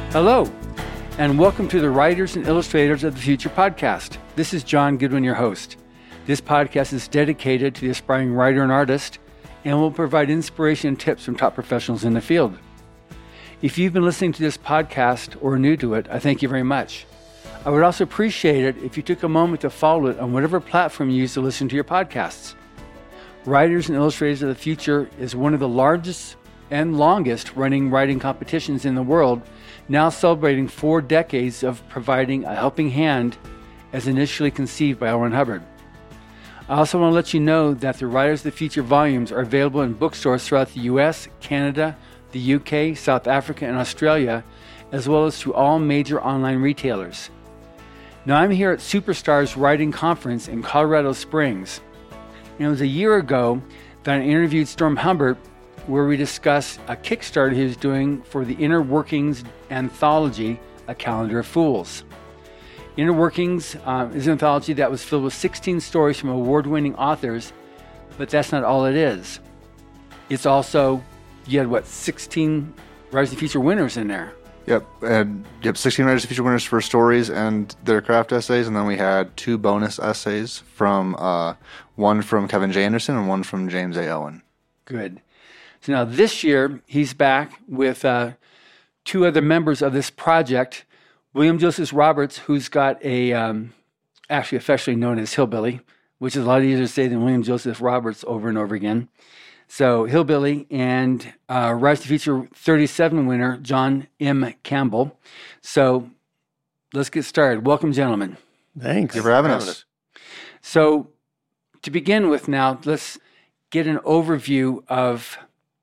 Hello, and welcome to the Writers and Illustrators of the Future podcast. This is John Goodwin, your host. This podcast is dedicated to the aspiring writer and artist and will provide inspiration and tips from top professionals in the field. If you've been listening to this podcast or are new to it, I thank you very much. I would also appreciate it if you took a moment to follow it on whatever platform you use to listen to your podcasts. Writers and Illustrators of the Future is one of the largest and longest running writing competitions in the world, now celebrating 4 decades of providing a helping hand as initially conceived by L. Ron Hubbard. I also want to let you know that the Writers of the Future volumes are available in bookstores throughout the US, Canada, the UK, South Africa, and Australia, as well as to all major online retailers. Now, I'm here at Superstars Writing Conference in Colorado Springs. And it was a year ago that I interviewed Storm Humbert, where we discussed a Kickstarter he was doing for the Inner Workings anthology, A Calendar of Fools. Inner Workings is an anthology that was filled with 16 stories from award-winning authors, but that's not all it is. It's also, you had 16 Writers of the Future winners in there. Yep, 16 Writers of the Future winners for stories and their craft essays, and then we had 2 bonus essays from one from Kevin J. Anderson and one from James A. Owen. Good. So now this year, he's back with 2 other members of this project. William Joseph Roberts, who's got a, actually affectionately known as Hillbilly, which is a lot easier to say than William Joseph Roberts over and over again. So Hillbilly and Writers of the Future 37 winner, John M. Campbell. So let's get started. Welcome, gentlemen. Thanks. Thank you for having us. So to begin with now, let's get an overview of,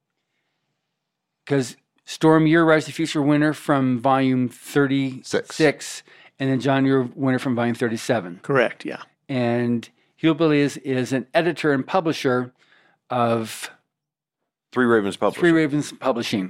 because Storm, you're Writers of the Future winner from volume 36, and then John, you're winner from volume 37. Correct, yeah. And Hillbilly is an editor and publisher of Three Ravens Publishing.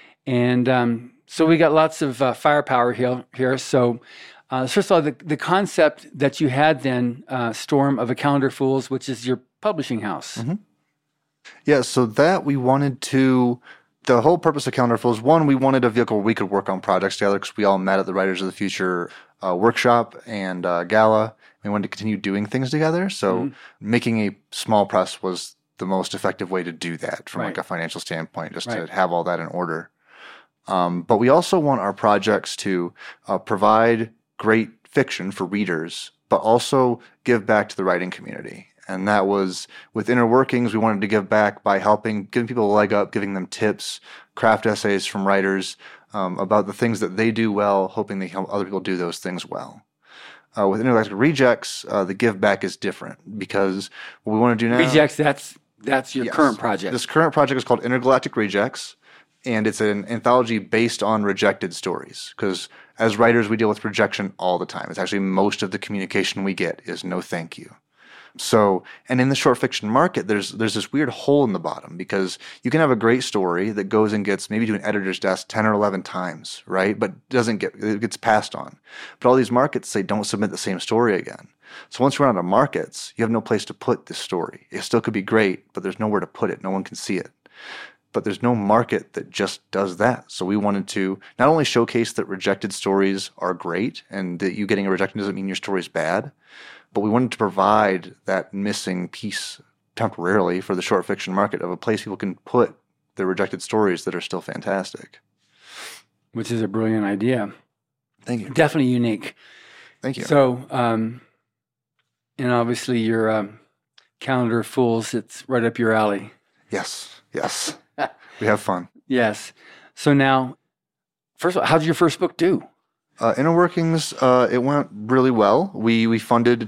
And so we got lots of firepower here. So first of all, the concept that you had then, Storm, of A Calendar of Fools, which is your publishing house. Mm-hmm. Yeah, so that we wanted to, the whole purpose of Calendar of Fools, one, we wanted a vehicle where we could work on projects together because we all met at the Writers of the Future workshop and gala. We wanted to continue doing things together. So making a small press was the most effective way to do that from like a financial standpoint, just to have all that in order. But we also want our projects to provide great fiction for readers, but also give back to the writing community. And that was, with Inner Workings, we wanted to give back by giving people a leg up, giving them tips, craft essays from writers about the things that they do well, hoping they help other people do those things well. With Intergalactic Rejects, the give back is different because what we want to do now... Rejects, that's your current project. This current project is called Intergalactic Rejects, and it's an anthology based on rejected stories. Because as writers, we deal with rejection all the time. It's actually most of the communication we get is no thank you. So, and in the short fiction market, there's this weird hole in the bottom because you can have a great story that goes and gets maybe to an editor's desk 10 or 11 times, right? But it gets passed on. But all these markets say don't submit the same story again. So once you run out of markets, you have no place to put this story. It still could be great, but there's nowhere to put it. No one can see it. But there's no market that just does that. So we wanted to not only showcase that rejected stories are great and that you getting a rejection doesn't mean your story's bad, but we wanted to provide that missing piece temporarily for the short fiction market of a place people can put their rejected stories that are still fantastic. Which is a brilliant idea. Thank you. Definitely unique. Thank you. So, and obviously your Calendar of Fools, it's right up your alley. Yes. We have fun. Yes. So now, first of all, how did your first book do? Inner Workings, it went really well. We funded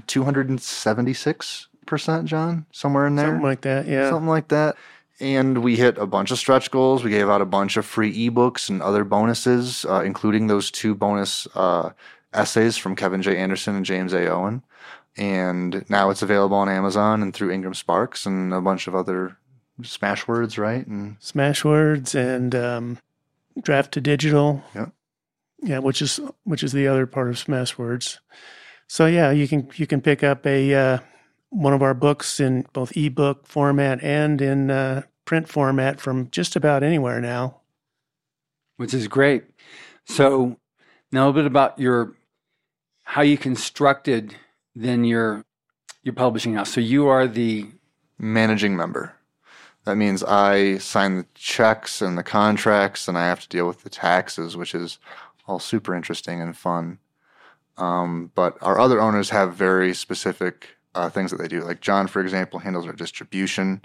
276%, John, somewhere in there. Something like that, yeah. Something like that. And we hit a bunch of stretch goals. We gave out a bunch of free ebooks and other bonuses, including those 2 bonus essays from Kevin J. Anderson and James A. Owen. And now it's available on Amazon and through Ingram Sparks and a bunch of other Smashwords, right? And Smashwords and Draft to Digital. Yeah. Yeah, which is the other part of Smashwords. So yeah, you can pick up one of our books in both ebook format and in print format from just about anywhere now. Which is great. So now a bit about how you constructed then your publishing house. So you are the Managing member. That means I sign the checks and the contracts, and I have to deal with the taxes, which is all super interesting and fun. But our other owners have very specific things that they do. Like John, for example, handles our distribution.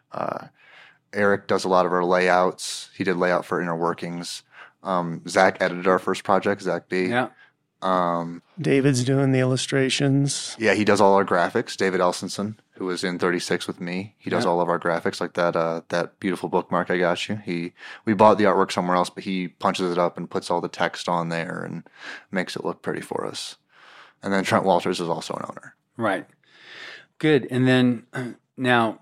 Eric does a lot of our layouts. He did layout for Inner Workings. Zach edited our first project, Zach B. Yeah. David's doing the illustrations. Yeah, he does all our graphics. David Elsenson, who was in 36 with me, he does all of our graphics, like that beautiful bookmark I got you. We bought the artwork somewhere else, but he punches it up and puts all the text on there and makes it look pretty for us. And then Trent Walters is also an owner. Right. Good. And then now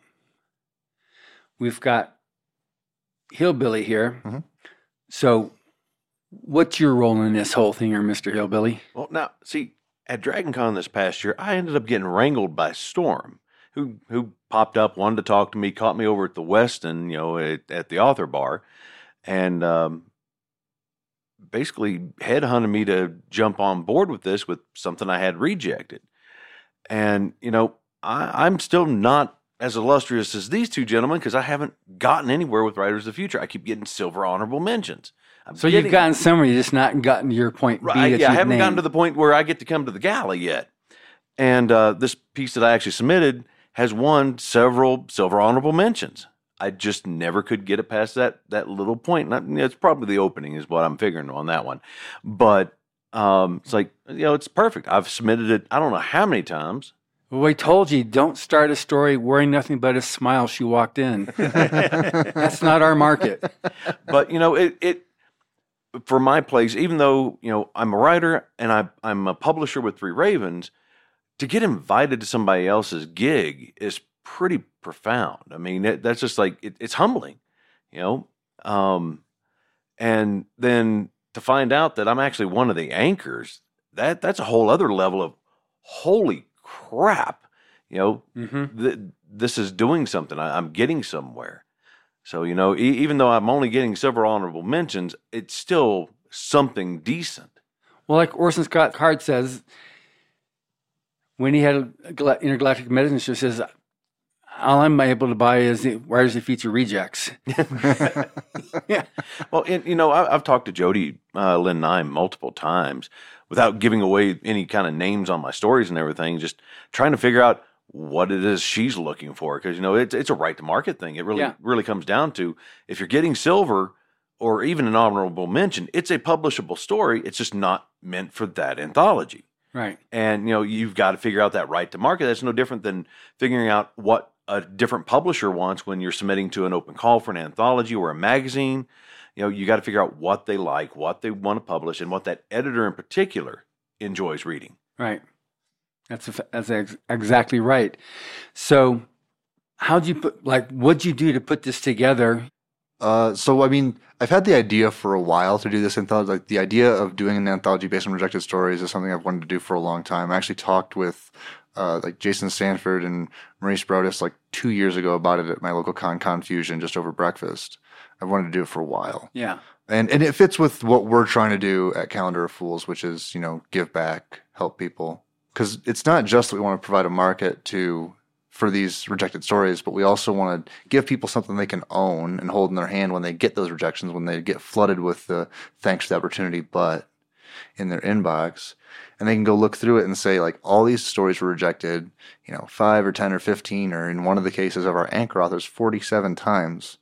we've got Hillbilly here. Mm-hmm. So what's your role in this whole thing here, Mr. Hillbilly? Well, now, see, at DragonCon this past year, I ended up getting wrangled by Storm, who popped up, wanted to talk to me, caught me over at the Westin, at the author bar, and basically headhunted me to jump on board with this with something I had rejected. And, I'm still not as illustrious as these two gentlemen because I haven't gotten anywhere with Writers of the Future. I keep getting silver honorable mentions. You've gotten somewhere, you just not gotten to your point B. Right, that I you've haven't named. gotten to the point where I get to come to the gala yet. And this piece that I actually submitted has won several silver honorable mentions. I just never could get it past that little point. And it's probably the opening is what I'm figuring on that one. But it's like, it's perfect. I've submitted it, I don't know how many times. Well, I told you, don't start a story wearing nothing but a smile she walked in. That's not our market. But, it for my place, even though, I'm a writer and I'm a publisher with Three Ravens, to get invited to somebody else's gig is pretty profound. I mean, that's just like, it's humbling, and then to find out that I'm actually one of the anchors, that's a whole other level of holy crap, this is doing something. I'm getting somewhere. So, even though I'm only getting several honorable mentions, it's still something decent. Well, like Orson Scott Card says, when he had Intergalactic Medicine Show, says, all I'm able to buy is the Writers of the Future rejects. Yeah. Well, I've talked to Jody Lynn Nye multiple times without giving away any kind of names on my stories and everything, just trying to figure out what it is she's looking for. Because, it's a right to market thing. It really comes down to, if you're getting silver or even an honorable mention, it's a publishable story. It's just not meant for that anthology. Right. And, you've got to figure out that right to market. That's no different than figuring out what a different publisher wants when you're submitting to an open call for an anthology or a magazine. You got to figure out what they like, what they want to publish, and what that editor in particular enjoys reading. Right. That's exactly right. So what'd you do to put this together? I've had the idea for a while to do this anthology. Like, the idea of doing an anthology based on rejected stories is something I've wanted to do for a long time. I actually talked with Jason Sanford and Maurice Brodus 2 years ago about it at my local Confusion just over breakfast. I've wanted to do it for a while. Yeah. And it fits with what we're trying to do at Calendar of Fools, which is, give back, help people. Because it's not just that we want to provide a market for these rejected stories, but we also want to give people something they can own and hold in their hand when they get those rejections, when they get flooded with the thanks for the opportunity, but in their inbox. And they can go look through it and say, all these stories were rejected, 5 or 10 or 15, or in one of the cases of our anchor authors, 47 times.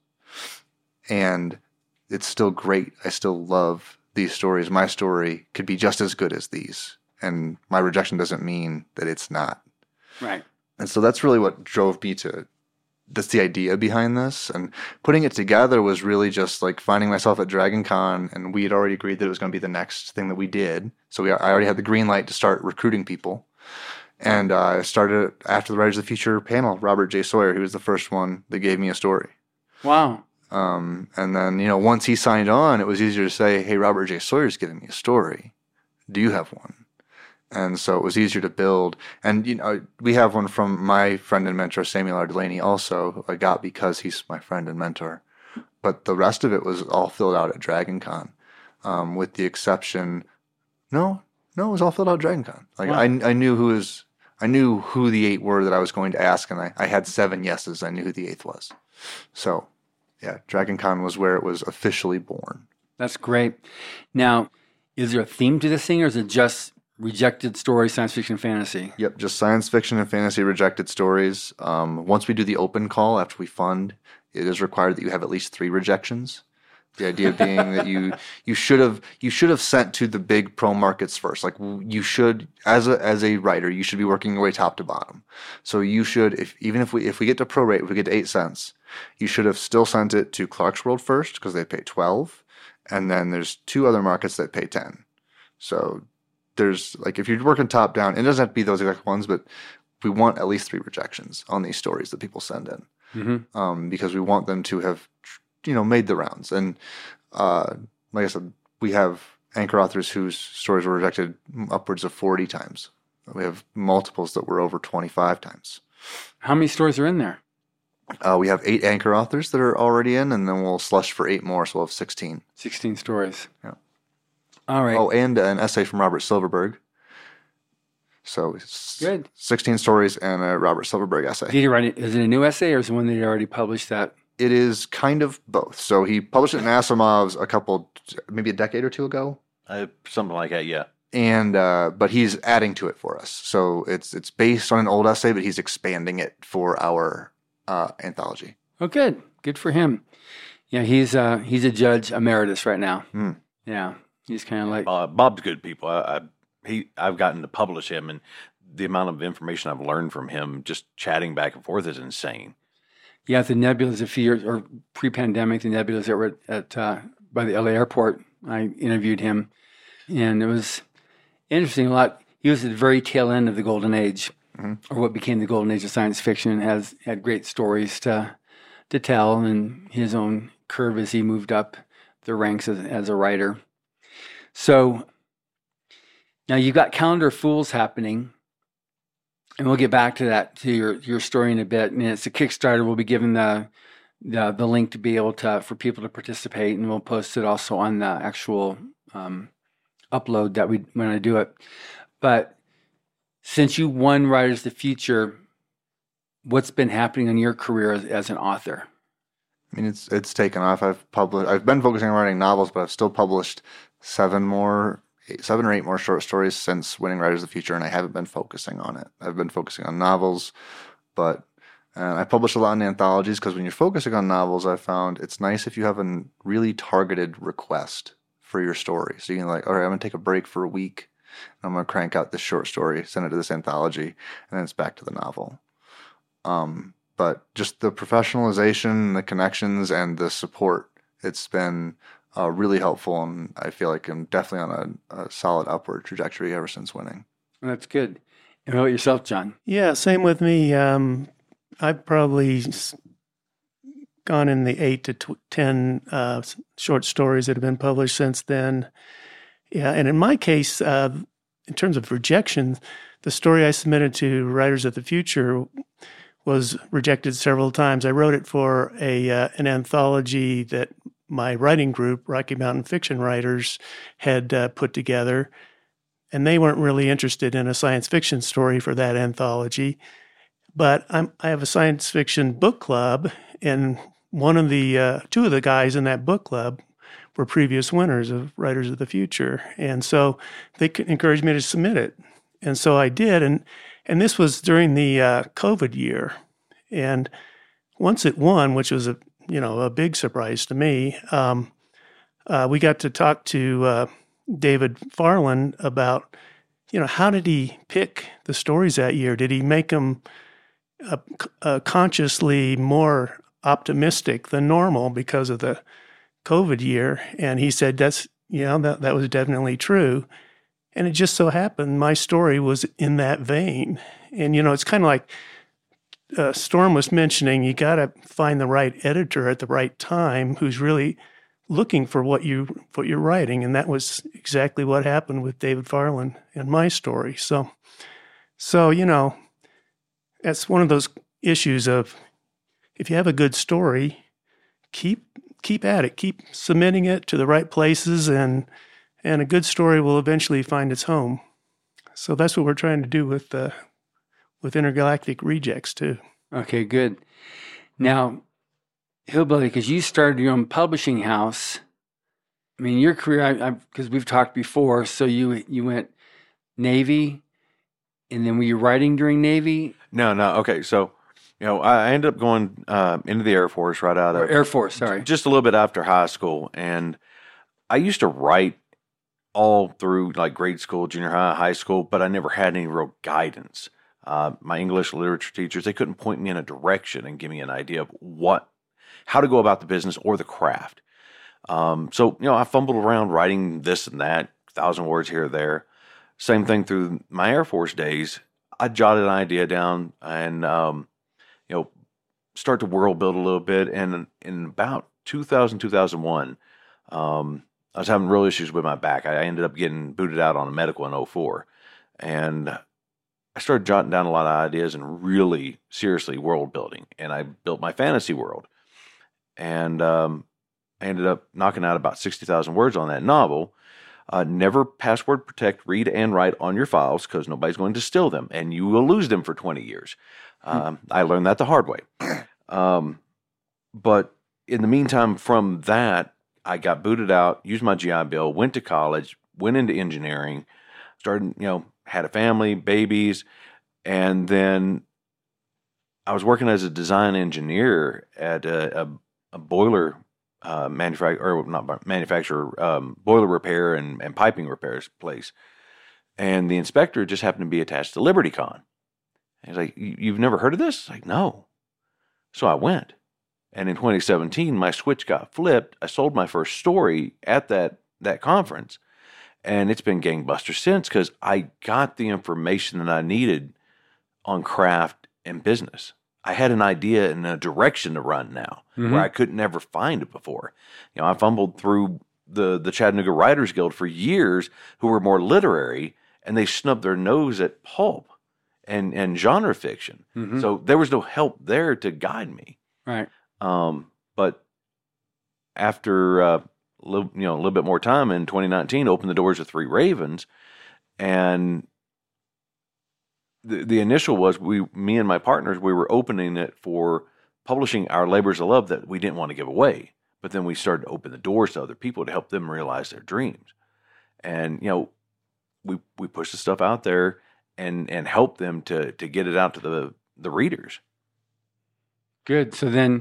And it's still great. I still love these stories. My story could be just as good as these. And my rejection doesn't mean that it's not. Right. And so that's really what drove me that's the idea behind this. And putting it together was really just finding myself at DragonCon, and we had already agreed that it was going to be the next thing that we did. So I already had the green light to start recruiting people. And I started after the Writers of the Future panel, Robert J. Sawyer, who was the first one that gave me a story. Wow. And then, once he signed on, it was easier to say, hey, Robert J. Sawyer's giving me a story. Do you have one? And so it was easier to build. And, we have one from my friend and mentor, Samuel R. Delaney, also, who I got because he's my friend and mentor. But the rest of it was all filled out at DragonCon. with the exception. No, it was all filled out Dragon Con. Like Wow. I knew who the 8 were that I was going to ask, and I had 7 yeses. I knew who the 8th was. So, yeah, Dragon Con was where it was officially born. That's great. Now, is there a theme to this thing, or is it just rejected stories, science fiction, fantasy? Yep, just science fiction and fantasy rejected stories. Once we do the open call after we fund, it is required that you have at least 3 rejections. The idea being that you should have sent to the big pro markets first. Like you should, as a writer, you should be working your way top to bottom. So you should, if we get to prorate, if we get to 8 cents, you should have still sent it to Clarkesworld first because they pay 12, and then there's 2 other markets that pay 10. So there's like if you're working top down, it doesn't have to be those exact ones, but we want at least 3 rejections on these stories that people send in, because we want them to have made the rounds. And like I said, we have anchor authors whose stories were rejected upwards of 40 times. We have multiples that were over 25 times. How many stories are in there? We have 8 anchor authors that are already in, and then we'll slush for 8 more, so we'll have 16. 16 stories. Yeah. All right. Oh, and an essay from Robert Silverberg. So Good. 16 stories and a Robert Silverberg essay. Did he write it? Is it a new essay, or is it one that he already published that? It is kind of both. So he published it in Asimov's maybe a decade or 2 ago. Something like that, yeah. And but he's adding to it for us. So it's based on an old essay, but he's expanding it for our anthology. Oh, good. Good for him. Yeah, he's a judge emeritus right now. Yeah, he's kind of like Bob's good people. I've gotten to publish him, and the amount of information I've learned from him just chatting back and forth is insane. Yeah, at the Nebulas a few years, or pre-pandemic, the Nebulas that were at by the LA airport, I interviewed him, and it was interesting a lot. He was at the very tail end of the golden age, or what became the golden age of science fiction, and had great stories to tell, and his own curve as he moved up the ranks as a writer. So now you've got Calendar of Fools happening. And we'll get back to that, to your story in a bit. And it's a Kickstarter. We'll be given the link to be able for people to participate, and we'll post it also on the actual upload that when I do it. But since you won Writers of the Future, what's been happening in your career as an author? I mean, it's taken off. I've been focusing on writing novels, but I've still published 7 or 8 more short stories since winning Writers of the Future, and I haven't been focusing on it. I've been focusing on novels, but I publish a lot in anthologies because when you're focusing on novels, I found it's nice if you have a really targeted request for your story. So you can all right, I'm going to take a break for a week, and I'm going to crank out this short story, send it to this anthology, and then it's back to the novel. But just the professionalization, the connections, and the support, it's been really helpful, and I feel like I'm definitely on a solid upward trajectory ever since winning. Well, that's good. And how about yourself, John? Yeah, same with me. I've probably gone in the 8 to 10 short stories that have been published since then. Yeah, and in my case, in terms of rejection, the story I submitted to Writers of the Future was rejected several times. I wrote it for an anthology that my writing group, Rocky Mountain Fiction Writers, had put together, and they weren't really interested in a science fiction story for that anthology. But I have a science fiction book club, and one of the 2 of the guys in that book club were previous winners of Writers of the Future, and so they encouraged me to submit it, and so I did, and this was during the COVID year, and once it won, which was a big surprise to me, we got to talk to David Farland about, how did he pick the stories that year? Did he make them consciously more optimistic than normal because of the COVID year? And he said that was definitely true. And it just so happened my story was in that vein. And, it's kind of like Storm was mentioning, you got to find the right editor at the right time who's really looking for what you're writing. And that was exactly what happened with David Farland and my story. So that's one of those issues of, if you have a good story, keep keep at it, keep submitting it to the right places, and a good story will eventually find its home. So that's what we're trying to do with Intergalactic Rejects too. Okay, good. Now, Hillbilly, because you started your own publishing house. I mean, your career, because we've talked before, so you went Navy, and then were you writing during Navy? No. Okay, so I ended up going into the Air Force right out of Air Force. Sorry, just a little bit after high school, and I used to write all through like grade school, junior high, high school, but I never had any real guidance. My English literature teachers, they couldn't point me in a direction and give me an idea of how to go about the business or the craft. So I fumbled around writing this and that, 1,000 words here or there. Same thing through my Air Force days. I jotted an idea down and, start to world build a little bit. And in about 2000, 2001, I was having real issues with my back. I ended up getting booted out on a medical in 2004. And I started jotting down a lot of ideas and really seriously world building. And I built my fantasy world. And I ended up knocking out about 60,000 words on that novel. Never password protect, read and write on your files because nobody's going to steal them and you will lose them for 20 years. I learned that the hard way. But in the meantime, from that, I got booted out, used my GI Bill, went to college, went into engineering, started, had a family, babies, and then I was working as a design engineer at a boiler boiler repair and piping repairs place. And the inspector just happened to be attached to LibertyCon. He's like, "You've never heard of this?" I was like, "No." So I went. And in 2017, my switch got flipped. I sold my first story at that conference. And it's been gangbusters since because I got the information that I needed on craft and business. I had an idea and a direction to run now where I could never find it before. I fumbled through the Chattanooga Writers Guild for years who were more literary, and they snubbed their nose at pulp and genre fiction. So there was no help there to guide me. Right. But after a little bit more time in 2019, opened the doors of Three Ravens, and the initial was me and my partners, we were opening it for publishing our labors of love that we didn't want to give away. But then we started to open the doors to other people to help them realize their dreams. And, we push the stuff out there and help them to get it out to the readers. Good.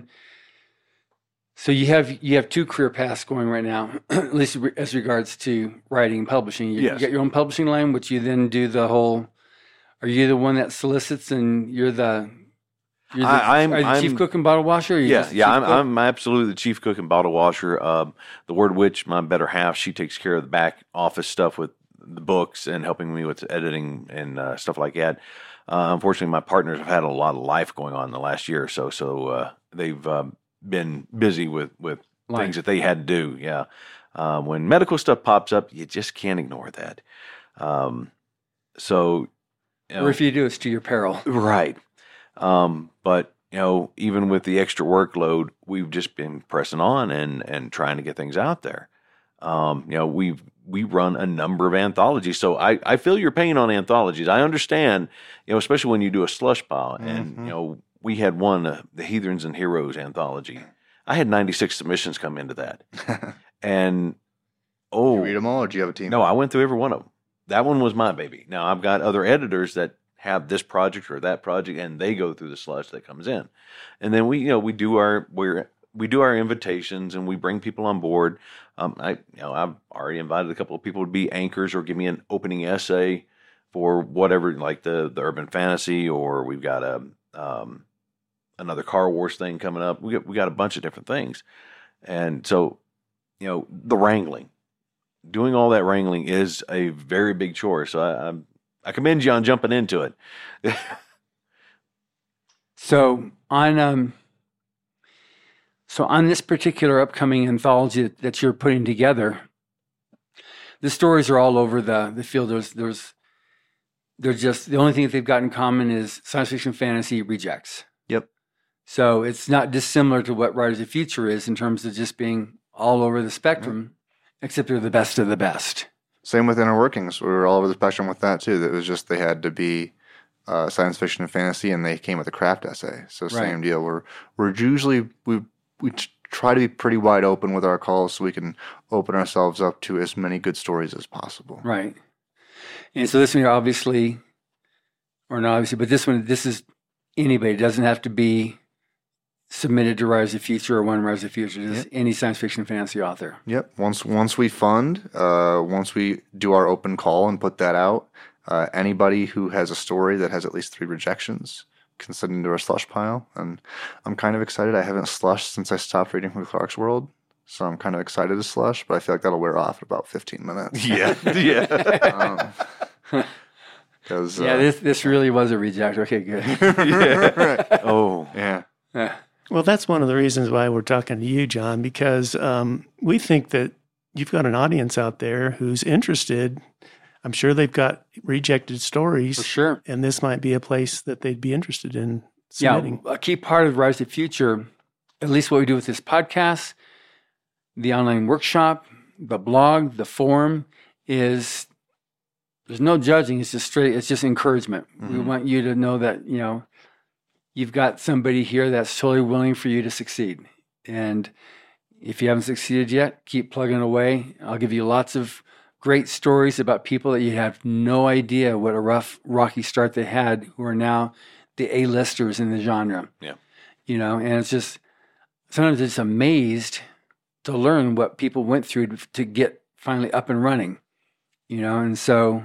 So you have two career paths going right now, at least as regards to writing and publishing. You got your own publishing line, which you then do the whole. Are you the one that solicits, and you're the chief cook and bottle washer? I'm absolutely the chief cook and bottle washer. The word witch, my better half, she takes care of the back office stuff with the books and helping me with editing and stuff like that. Unfortunately, my partners have had a lot of life going on in the last year or so, so they've been busy with things that they had to do. Yeah, when medical stuff pops up, you just can't ignore that. Or if you do, it's to your peril. Right. But, even with the extra workload, we've just been pressing on and trying to get things out there. We run a number of anthologies. So I feel your pain on anthologies. I understand, especially when you do a slush pile. And, we had one, the Heathens and Heroes anthology. I had 96 submissions come into that. And, Did you read them all, or did you have a team? No, I went through every one of them. That one was my baby. Now, I've got other editors that have this project or that project, and they go through the slush that comes in. And then we do our invitations, and we bring people on board. I've already invited a couple of people to be anchors or give me an opening essay for whatever, like the urban fantasy, or we've got another Car Wars thing coming up. We got a bunch of different things, and so the wrangling. Doing all that wrangling is a very big chore. So I commend you on jumping into it. So on this particular upcoming anthology that you're putting together, the stories are all over the field. They're just the only thing that they've got in common is science fiction, fantasy, rejects. Yep. So it's not dissimilar to what Riders of the Future is in terms of just being all over the spectrum, except they're the best of the best. Same with Inner Workings. We were all over the spectrum with that too. That was just they had to be science fiction and fantasy, and they came with a craft essay. So same deal. We're usually we try to be pretty wide open with our calls so we can open ourselves up to as many good stories as possible. Right. And so this one here, obviously, or not obviously, but this is anybody. It doesn't have to be submitted to Rise of the Future or one Rise of the Future. Just any science fiction fantasy author. Yep. Once we fund, once we do our open call and put that out, anybody who has a story that has at least 3 rejections can send into our slush pile. And I'm kind of excited. I haven't slushed since I stopped reading from Clarkesworld. So I'm kind of excited to slush, but I feel like that'll wear off in about 15 minutes. Yeah. This really was a reject. Okay, good. Right. Oh. Yeah. Well, that's one of the reasons why we're talking to you, John, because we think that you've got an audience out there who's interested. I'm sure they've got rejected stories. For sure. And this might be a place that they'd be interested in submitting. Yeah, a key part of Rise of the Future, at least what we do with this podcast, the online workshop, the blog, the forum, is there's no judging. It's just encouragement. Mm-hmm. We want you to know that, you've got somebody here that's totally willing for you to succeed. And if you haven't succeeded yet, keep plugging away. I'll give you lots of great stories about people that you have no idea what a rough, rocky start they had, who are now the A-listers in the genre. Yeah. And it's just, sometimes it's amazed to learn what people went through to get finally up and running, and so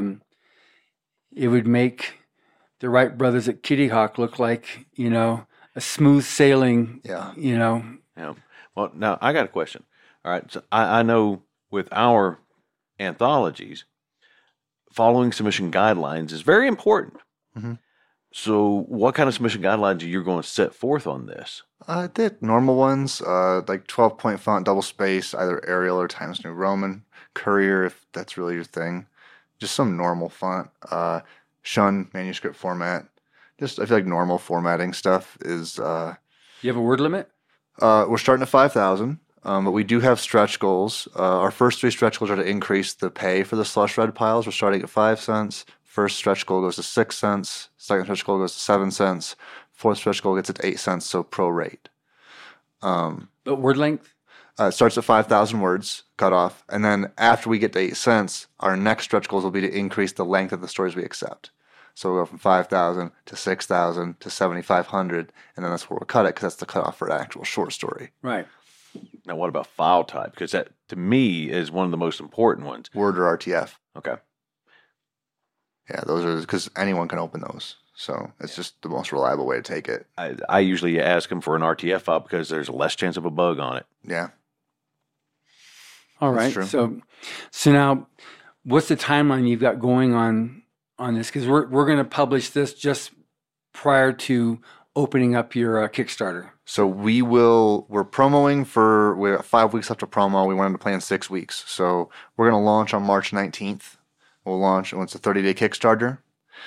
it would make the Wright brothers at Kitty Hawk look like, a smooth sailing, Yeah. Yeah. Well, now I got a question. All right. So I know with our anthologies, following submission guidelines is very important. Mm-hmm. So what kind of submission guidelines are you going to set forth on this? The normal ones, like 12-point font, double space, either Arial or Times New Roman, Courier, if that's really your thing. Just some normal font. Shun manuscript format. Just, I feel like normal formatting stuff is... You have a word limit? We're starting at 5,000, but we do have stretch goals. Our first 3 stretch goals are to increase the pay for the slush red piles. We're starting at 5 cents. First stretch goal goes to 6 cents. Second stretch goal goes to 7 cents. Fourth stretch goal gets it to 8 cents, so prorate. But word length? It starts at 5,000 words, cut off. And then after we get to 8 cents, our next stretch goals will be to increase the length of the stories we accept. So we'll go from 5,000 to 6,000 to 7,500, and then that's where we'll cut it because that's the cutoff for an actual short story. Right. Now, what about file type? Because that, to me, is one of the most important ones. Word or RTF. Okay. Yeah, those are because anyone can open those. So it's just the most reliable way to take it. I usually ask them for an RTF file because there's less chance of a bug on it. Yeah. All right. So now, what's the timeline you've got going on this? Because we're going to publish this just prior to opening up your Kickstarter. So we're promoing we have 5 weeks left of promo. We wanted to plan 6 weeks. So we're going to launch on March 19th. We'll launch, it's a 30-day Kickstarter.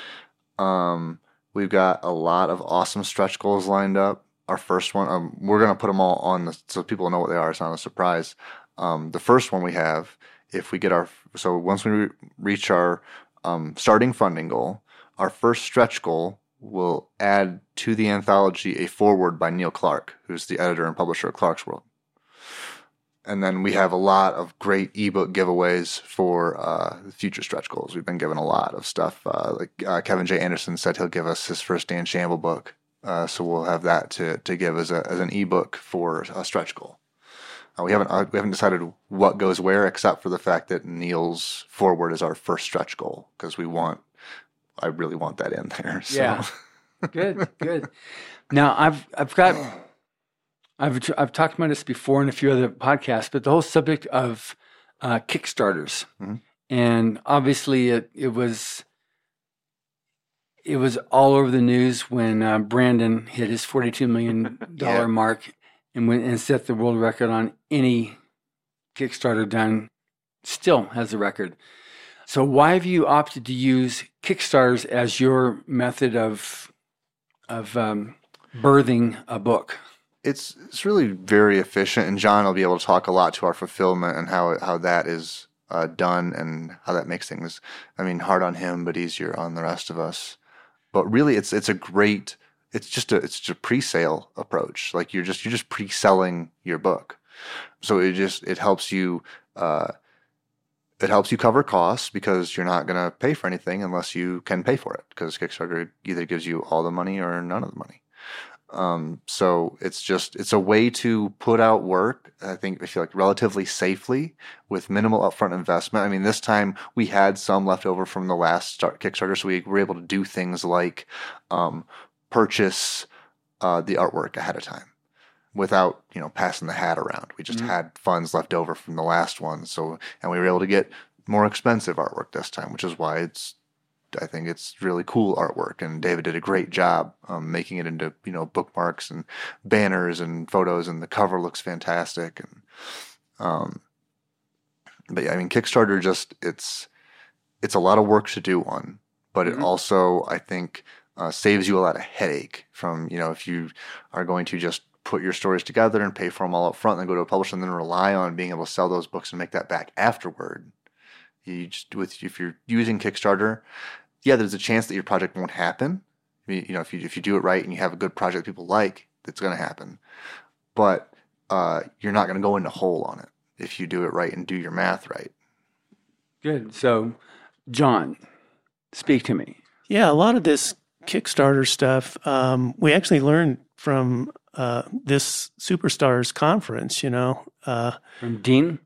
We've got a lot of awesome stretch goals lined up. Our first one, we're going to put them all on so people know what they are. It's not a surprise. The first one we have, once we reach our starting funding goal, our first stretch goal will add to the anthology a foreword by Neil Clark, who's the editor and publisher of Clarkesworld. And then we have a lot of great ebook giveaways for future stretch goals. We've been given a lot of stuff. Kevin J. Anderson said he'll give us his first Dan Shamble book. So we'll have that to give as an ebook for a stretch goal. We haven't decided what goes where, except for the fact that Neil's foreword is our first stretch goal because I really want that in there. So. Yeah, good. Now I've talked about this before in a few other podcasts, but the whole subject of Kickstarters, mm-hmm. and obviously it was all over the news when Brandon hit his $42 million mark and set the world record on any Kickstarter done. Still has the record. So why have you opted to use Kickstarters as your method of birthing a book? It's really very efficient, and John will be able to talk a lot to our fulfillment and how that is done and how that makes things, hard on him, but easier on the rest of us. But really, it's just a pre-sale approach. Like you're just pre-selling your book, so it helps you. It helps you cover costs because you're not going to pay for anything unless you can pay for it, because Kickstarter either gives you all the money or none of the money. So it's a way to put out work, I feel like relatively safely with minimal upfront investment. This time we had some left over from the last Kickstarter, so we were able to do things like purchase the artwork ahead of time without passing the hat around. We just had funds left over from the last one, and we were able to get more expensive artwork this time, which is why I think it's really cool artwork, and David did a great job making it into bookmarks and banners and photos, and the cover looks fantastic. And but yeah, Kickstarter it's a lot of work to do one, but it also I think saves you a lot of headache from if you are going to just put your stories together and pay for them all up front, and then go to a publisher and then rely on being able to sell those books and make that back afterward. If you're using Kickstarter, yeah, there's a chance that your project won't happen. If you do it right and you have a good project people like, it's going to happen. But you're not going to go in the hole on it if you do it right and do your math right. Good. So, John, speak to me. Yeah, a lot of this Kickstarter stuff we actually learned from this Superstars conference. From Dean.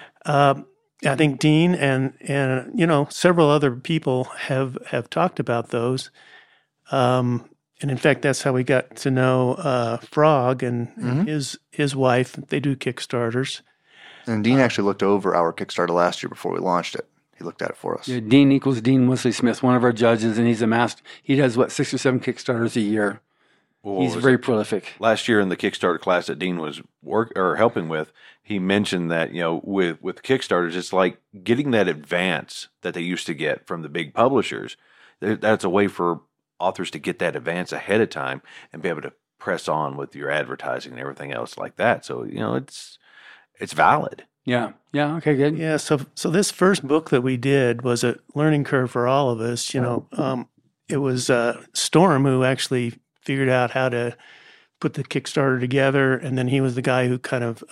I think Dean and several other people have talked about those, and in fact, that's how we got to know Frog and his wife. They do Kickstarters. And Dean actually looked over our Kickstarter last year before we launched it. He looked at it for us. Yeah, Dean equals Dean Wesley Smith, one of our judges, and he's a master. He does 6 or 7 Kickstarters a year. He's very prolific. Last year in the Kickstarter class that Dean was helping with, he mentioned that with Kickstarters, it's like getting that advance that they used to get from the big publishers. That's a way for authors to get that advance ahead of time and be able to press on with your advertising and everything else like that. So it's valid. Yeah. Okay. Good. Yeah. So this first book that we did was a learning curve for all of us. It was Storm who actually figured out how to put the Kickstarter together, and then he was the guy who kind of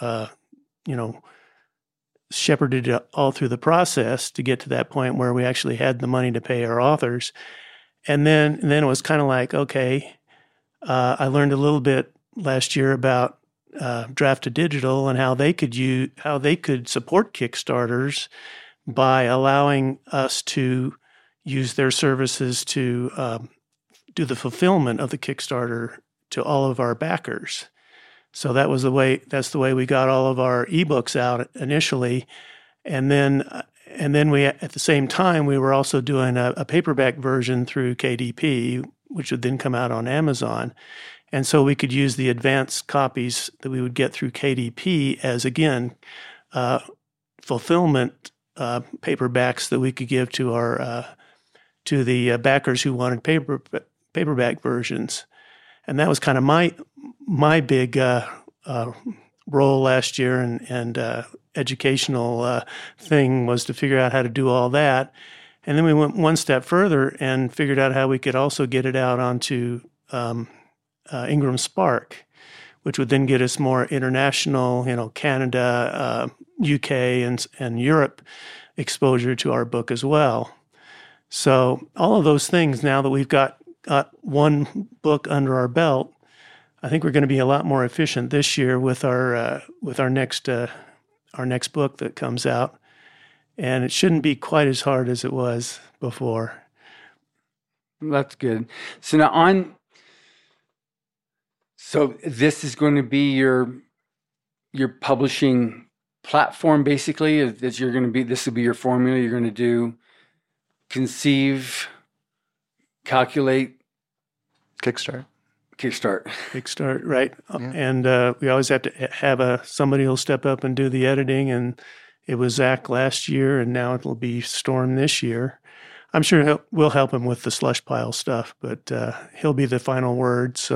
shepherded it all through the process to get to that point where we actually had the money to pay our authors. And then it was kind of like, okay, I learned a little bit last year about Draft to Digital and how they could support Kickstarters by allowing us to use their services to do the fulfillment of the Kickstarter to all of our backers. So that's the way we got all of our ebooks out initially. And then we, at the same time, we were also doing a paperback version through KDP, which would then come out on Amazon. And so we could use the advanced copies that we would get through KDP as, again, fulfillment paperbacks that we could give to the backers who wanted paperback versions. And that was kind of my big role last year and educational thing was to figure out how to do all that. And then we went one step further and figured out how we could also get it out onto Ingram Spark, which would then get us more international, Canada, UK, and Europe exposure to our book as well. So all of those things, now that we've got one book under our belt, I think we're going to be a lot more efficient this year with our next book that comes out, and it shouldn't be quite as hard as it was before. That's good. So now so this is going to be your publishing platform, basically. This will be your formula. You're going to do conceive, calculate, Kickstart, right? Yeah. And we always have to have somebody who'll step up and do the editing. And it was Zach last year, and now it'll be Storm this year. I'm sure we'll help him with the slush pile stuff, but he'll be the final word. So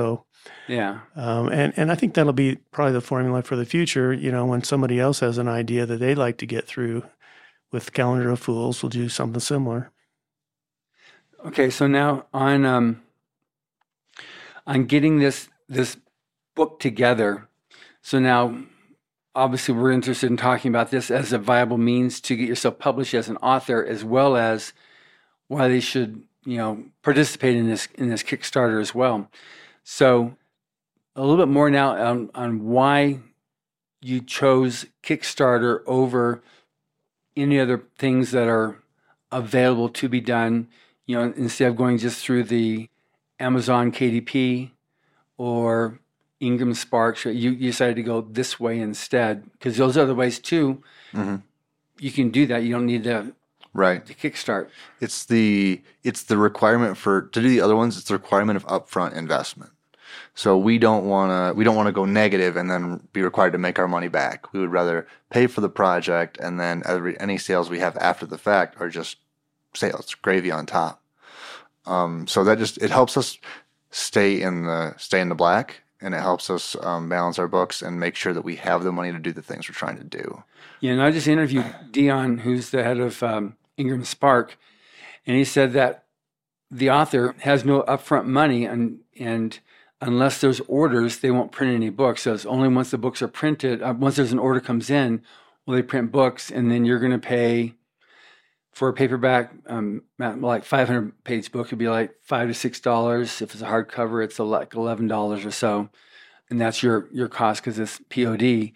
Yeah. And I think that'll be probably the formula for the future. When somebody else has an idea that they'd like to get through with Calendar of Fools, we'll do something similar. Okay, so now on getting this book together. So now, obviously, we're interested in talking about this as a viable means to get yourself published as an author, as well as why they should, participate in this Kickstarter as well. So, a little bit more now on why you chose Kickstarter over any other things that are available to be done. Instead of going just through the Amazon KDP or Ingram Spark, you decided to go this way instead, because those other ways too, you can do that. You don't need to kickstart. It's the requirement to do the other ones. It's the requirement of upfront investment. So we don't want to go negative and then be required to make our money back. We would rather pay for the project, and then any sales we have after the fact are just sales, gravy on top. So that it helps us stay in the black, and it helps us balance our books and make sure that we have the money to do the things we're trying to do. Yeah, and I just interviewed Dion, who's the head of Ingram Spark, and he said that the author has no upfront money, and unless there's orders, they won't print any books. So it's only once the books are printed, once there's an order comes in, will they print books, and then you're going to pay for a paperback, like 500-page book, it'd be like $5 to $6. If it's a hardcover, it's like $11 or so, and that's your cost because it's POD.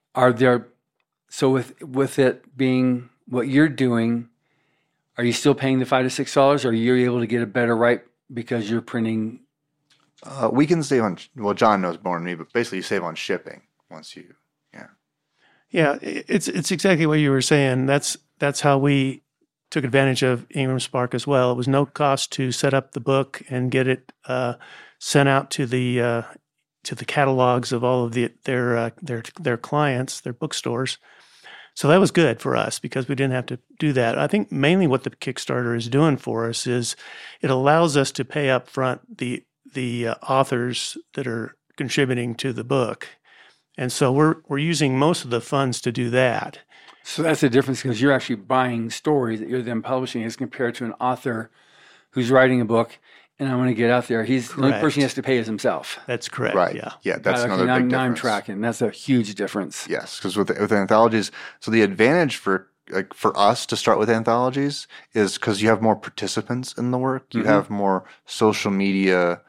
So with it being what you're doing, are you still paying the $5 to $6, or are you able to get a better rate because you're printing? We can save on. Well, John knows more than me, but basically you save on shipping once you. Yeah, it's exactly what you were saying. That's how we took advantage of Ingram Spark as well. It was no cost to set up the book and get it sent out to the catalogs of all of their clients, their bookstores. So that was good for us because we didn't have to do that. I think mainly what the Kickstarter is doing for us is it allows us to pay up front the authors that are contributing to the book. And so we're using most of the funds to do that. So that's the difference, because you're actually buying stories that you're then publishing as compared to an author who's writing a book, and I want to get out there. The only person he has to pay is himself. That's correct. Right. Yeah. That's another big difference. Now I'm tracking. That's a huge difference. Yes, because with anthologies, so the advantage for us to start with anthologies is because you have more participants in the work. You have more social media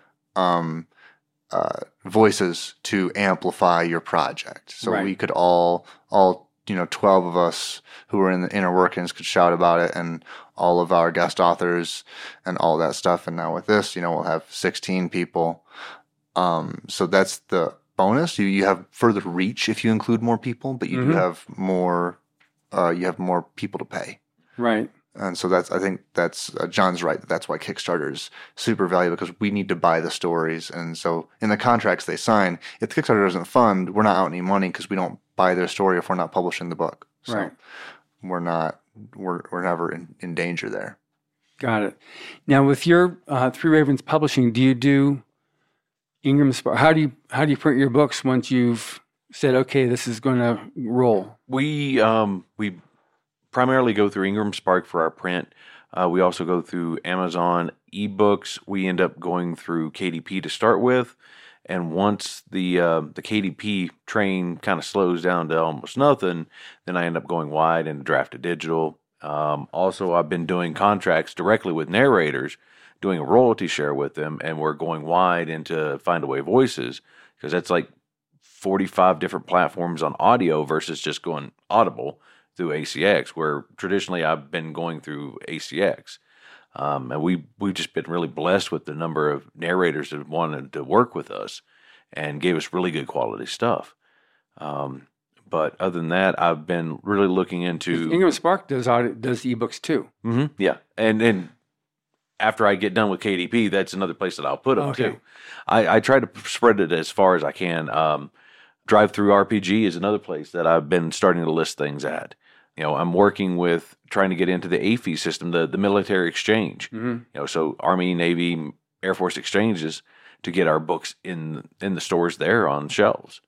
voices to amplify your project. So we could all 12 of us who are in the inner workings could shout about it, and all of our guest authors and all that stuff. And now with this, we'll have 16 people. So that's the bonus. You have further reach if you include more people, but you do have more. You have more people to pay. Right. And so I think that's John's right. That's why Kickstarter is super valuable, because we need to buy the stories. And so in the contracts they sign, if the Kickstarter doesn't fund, we're not out any money because we don't buy their story if we're not publishing the book. So we're never in danger there. Got it. Now with your Three Ravens Publishing, do you do Ingram Spark? How do you print your books once you've said, okay, this is going to roll? We primarily go through Ingram Spark for our print. We also go through Amazon eBooks. We end up going through KDP to start with, and once the KDP train kind of slows down to almost nothing, then I end up going wide and Drafted Digital. Also, I've been doing contracts directly with narrators, doing a royalty share with them, and we're going wide into Findaway Voices, because that's like 45 different platforms on audio versus just going Audible through ACX, where traditionally I've been going through ACX. And we've just been really blessed with the number of narrators that wanted to work with us and gave us really good quality stuff. But other than that, I've been really looking into... Ingram Spark does ebooks too. Yeah. And after I get done with KDP, that's another place that I'll put them too. I try to spread it as far as I can. Drive Through RPG is another place that I've been starting to list things at. I'm working with trying to get into the AFI system, the military exchange. So Army, Navy, Air Force exchanges, to get our books in the stores there on shelves.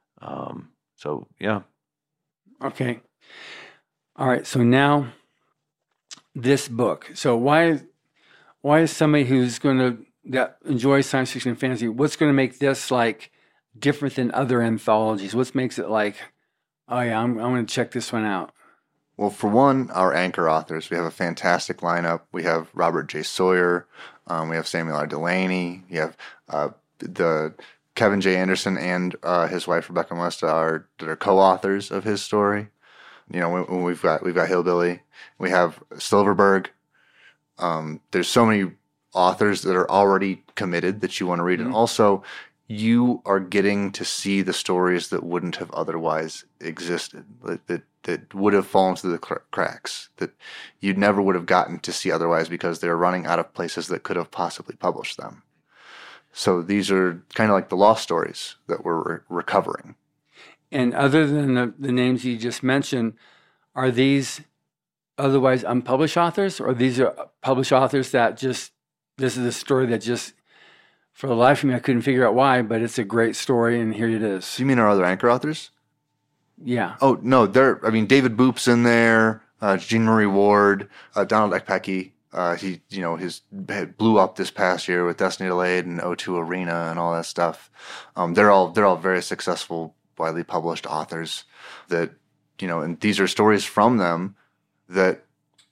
So yeah. Okay. All right. So now this book. So why is somebody that enjoys science fiction and fantasy, what's going to make this like different than other anthologies? What makes it like, oh yeah, I'm going to check this one out? Well, for one, our anchor authors, we have a fantastic lineup. We have Robert J. Sawyer. We have Samuel R. Delaney. We have the Kevin J. Anderson and his wife Rebecca Molesta that are co-authors of his story. You know, we've got Hillbilly. We have Silverberg. There's so many authors that are already committed that you want to read, and also you are getting to see the stories that wouldn't have otherwise existed, that would have fallen through the cracks, that you never would have gotten to see otherwise because they're running out of places that could have possibly published them. So these are kind of like the lost stories that we're recovering. And other than the names you just mentioned, are these otherwise unpublished authors, or these are published authors that this is a story that just, for the life of me, I couldn't figure out why, but it's a great story, and here it is. You mean our other anchor authors? Yeah. Oh, no, David Boop's in there, Jean Marie Ward, Donald Ekpeki. He blew up this past year with Destiny Delayed and O2 Arena and all that stuff. They're all very successful, widely published authors that, and these are stories from them that,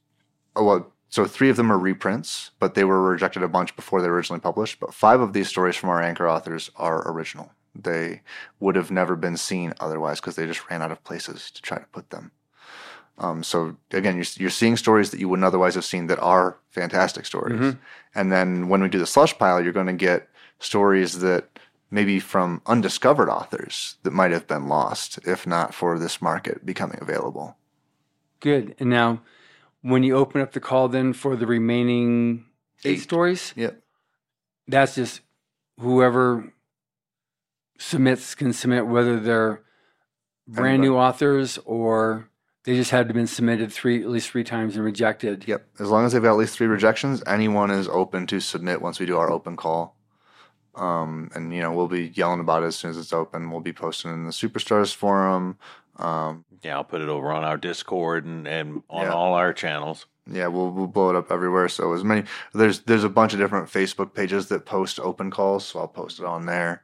so 3 of them are reprints, but they were rejected a bunch before they were originally published. But 5 of these stories from our anchor authors are original. They would have never been seen otherwise because they just ran out of places to try to put them. So again, you're seeing stories that you wouldn't otherwise have seen that are fantastic stories. Mm-hmm. And then when we do the slush pile, you're going to get stories that maybe from undiscovered authors that might have been lost if not for this market becoming available. Good. And now, when you open up the call then for the remaining 8 stories, yep, that's just whoever can submit, whether they're brand new authors or they just had to been submitted at least three times and rejected. Yep. As long as they've got at least 3 rejections, anyone is open to submit once we do our open call. And we'll be yelling about it as soon as it's open. We'll be posting in the Superstars forum. I'll put it over on our Discord and on all our channels. Yeah, we'll blow it up everywhere. So there's a bunch of different Facebook pages that post open calls, so I'll post it on there.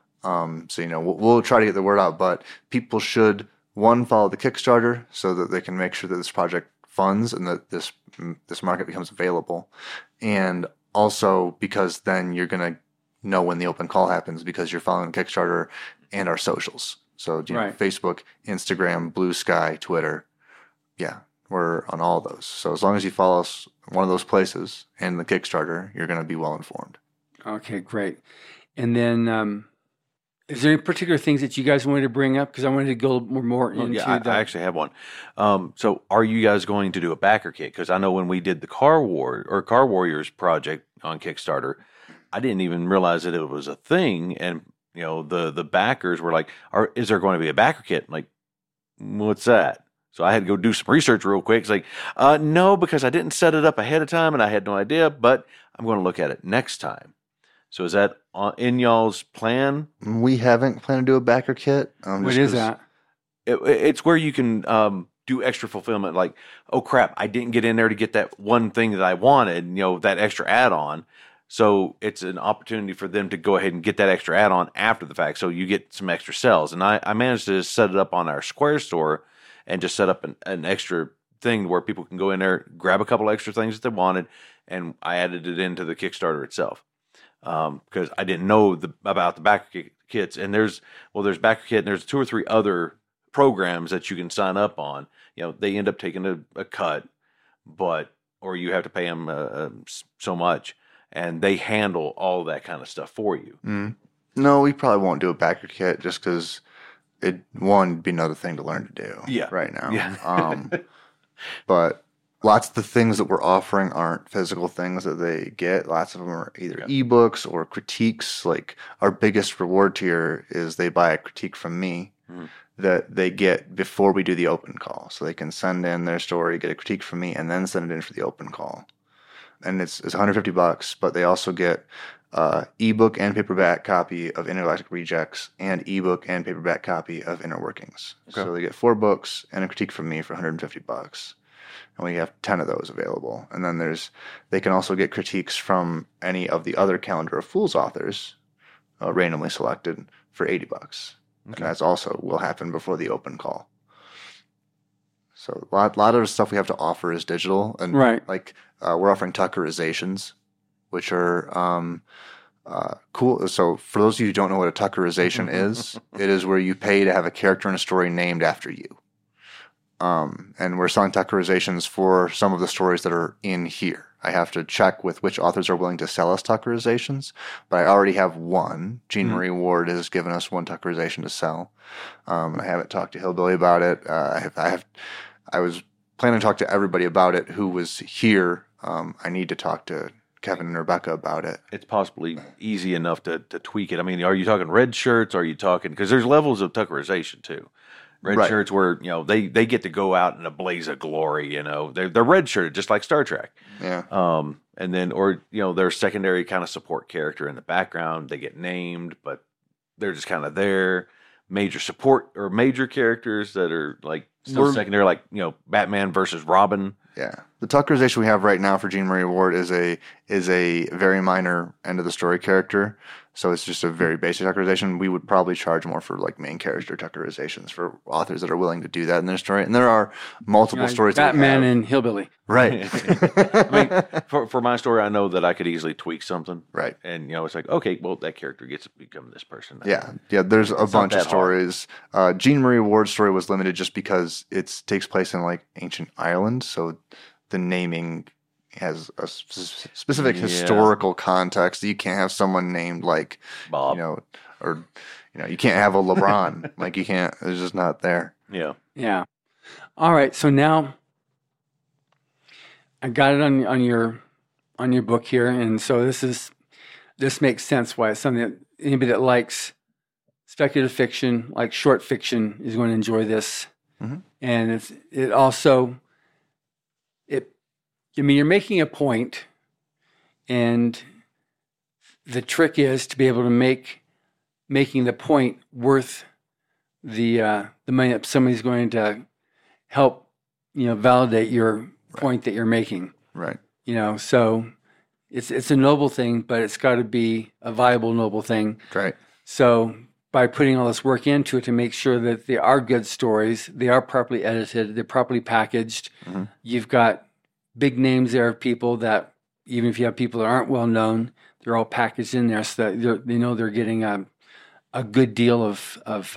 We'll try to get the word out, but people should, one, follow the Kickstarter so that they can make sure that this project funds and that this market becomes available. And also because then you're going to know when the open call happens because you're following Kickstarter and our socials. So right. Facebook, Instagram, Blue Sky, Twitter. Yeah, we're on all those. So as long as you follow us one of those places and the Kickstarter, you're going to be well informed. Okay, great. And then is there any particular things that you guys wanted to bring up? Because I wanted to go more into I actually have one. So are you guys going to do a backer kit? Because I know when we did the Car Warriors project on Kickstarter, I didn't even realize that it was a thing. And, the backers were like, is there going to be a backer kit? I'm like, what's that? So I had to go do some research real quick. It's like, no, because I didn't set it up ahead of time and I had no idea, but I'm going to look at it next time. So is that in y'all's plan? We haven't planned to do a backer kit. What is that? It's where you can do extra fulfillment. Like, oh crap, I didn't get in there to get that one thing that I wanted, that extra add-on. So it's an opportunity for them to go ahead and get that extra add-on after the fact. So you get some extra cells. And I managed to set it up on our Square store and just set up an extra thing where people can go in there, grab a couple extra things that they wanted, and I added it into the Kickstarter itself. Because I didn't know about the backer kits, and there's backer kit, and there's 2 or 3 other programs that you can sign up on. They end up taking a cut, or you have to pay them so much, and they handle all that kind of stuff for you. Mm. No, we probably won't do a backer kit just because it'd be another thing to learn to do right now. Yeah. But lots of the things that we're offering aren't physical things that they get. Lots of them are either ebooks or critiques. Like our biggest reward tier is they buy a critique from me that they get before we do the open call. So they can send in their story, get a critique from me, and then send it in for the open call. and it's $150, but they also get ebook and paperback copy of Intergalactic Rejects and ebook and paperback copy of Inner Workings. Okay. So they get 4 books and a critique from me for $150. And we have 10 of those available. And then they can also get critiques from any of the other Calendar of Fools authors, randomly selected, for $80. And that's also will happen before the open call. So a lot of the stuff we have to offer is digital, and Right. like we're offering Tuckerizations, which are cool. So for those of you who don't know what a Tuckerization is, it is where you pay to have a character in a story named after you. And we're selling Tuckerizations for some of the stories that are in here. I have to check with which authors are willing to sell us Tuckerizations, but I already have one. Jean Marie Ward has given us one Tuckerization to sell. I haven't talked to Hillbilly about it. I was planning to talk to everybody about it who was here. I need to talk to Kevin and Rebecca about it. It's possibly easy enough to tweak it. I mean, are you talking red shirts? Are you talking, because there's levels of Tuckerization too. Red Right. shirts where, they get to go out in a blaze of glory, they're red shirted, just like Star Trek. Yeah. And then, or, they're a secondary kind of support character in the background. They get named, but they're just kind of there. Major support or major characters that are like still secondary, like, Batman versus Robin. Yeah. The Tuckerization we have right now for Jean Marie Ward is a very minor end of the story character. So it's just a very basic Tuckerization. We would probably charge more for like main character Tuckerizations for authors that are willing to do that in their story. And there are multiple stories. Batman and Hillbilly. Right. I mean, for my story, I know that I could easily tweak something. Right. And, it's like, okay, well, that character gets to become this person. Yeah. Yeah. There's a bunch of that hard. stories. Jean Marie Ward's story was limited just because it takes place in like ancient Ireland. So the naming has a specific historical context. You can't have someone named like Bob. You can't have a LeBron. Like you can't. It's just not there. Yeah. Yeah. All right. So now I got it on your book here, and so this makes sense why it's something that anybody that likes speculative fiction, like short fiction, is going to enjoy this. Mm-hmm. And it also you're making a point, and the trick is to be able to making the point worth the money that somebody's going to help, validate your point that you're making. Right. So it's a noble thing, but it's got to be a viable, noble thing. Right. So by putting all this work into it to make sure that they are good stories, they are properly edited, they're properly packaged. Mm-hmm. You've got big names there of people that, even if you have people that aren't well known, they're all packaged in there so that they know they're getting a good deal of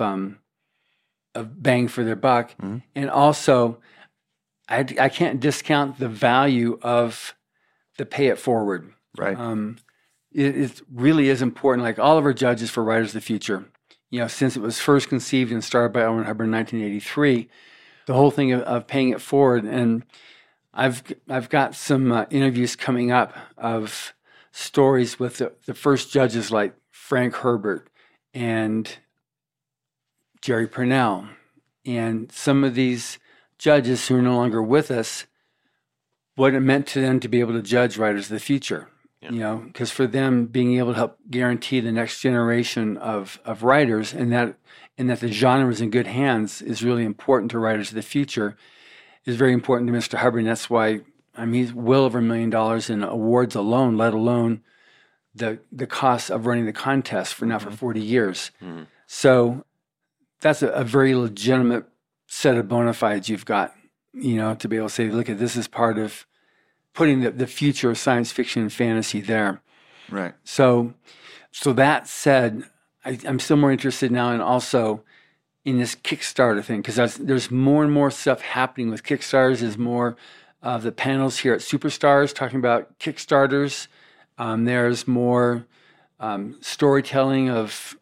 bang for their buck. Mm-hmm. And also, I can't discount the value of the pay it forward. Right. It really is important. Like Oliver Judge is for Writers of the Future. Since it was first conceived and started by Elmer Hubbard in 1983, the whole thing of paying it forward. And I've got some interviews coming up of stories with the first judges like Frank Herbert and Jerry Purnell, and some of these judges who are no longer with us, what it meant to them to be able to judge Writers of the Future. Yeah. Because for them, being able to help guarantee the next generation of writers, and that the genre is in good hands, is really important to Writers of the Future, is very important to Mr. Hubbard. And that's why he's well over $1 million in awards alone, let alone the cost of running the contest for now for 40 years. Mm-hmm. So that's a very legitimate set of bona fides you've got, to be able to say, look at this as part of putting the future of science fiction and fantasy there. Right. So that said, I'm still more interested now in also in this Kickstarter thing, because there's more and more stuff happening with Kickstarters. There's more of the panels here at Superstars talking about Kickstarters. There's more storytelling of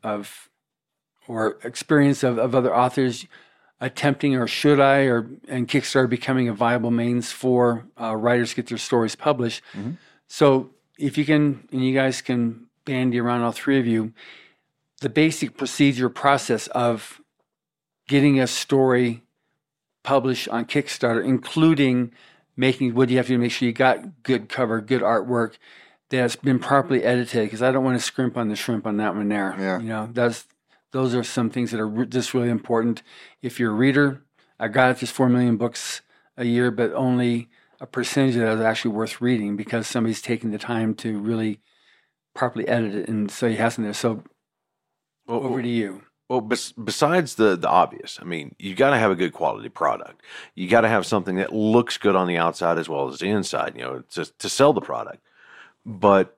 or experience of other authors attempting, or and Kickstarter becoming a viable means for writers to get their stories published. Mm-hmm. So if you can, and you guys can bandy around, all three of you, the basic procedure process of getting a story published on Kickstarter, including making what do you have to do to make sure you got good cover, good artwork that's been properly edited, because I don't want to scrimp on the shrimp on that one there. Yeah. Those are some things that are just really important. If you're a reader, I got just 4 million books a year, but only a percentage of that is actually worth reading because somebody's taking the time to really properly edit it, and so he hasn't there. So over to you. Well, besides the obvious, I mean, you got to have a good quality product. You got to have something that looks good on the outside as well as the inside, to sell the product. But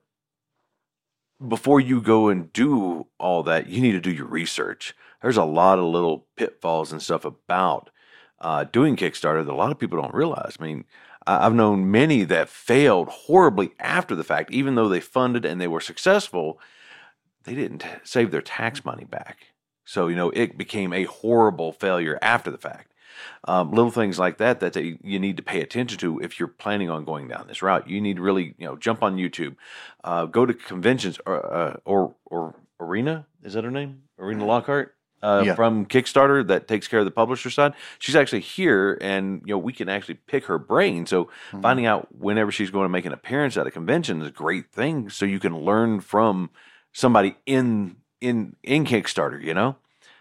before you go and do all that, you need to do your research. There's a lot of little pitfalls and stuff about doing Kickstarter that a lot of people don't realize. I mean, I've known many that failed horribly after the fact, even though they funded and they were successful, they didn't save their tax money back. So, it became a horrible failure after the fact. Little things like that you need to pay attention to if you're planning on going down this route. You need to really, jump on YouTube, go to conventions, or Arena, is that her name? Arena Lockhart? From Kickstarter that takes care of the publisher side. She's actually here, and we can actually pick her brain. So finding out whenever she's going to make an appearance at a convention is a great thing. So you can learn from somebody in Kickstarter,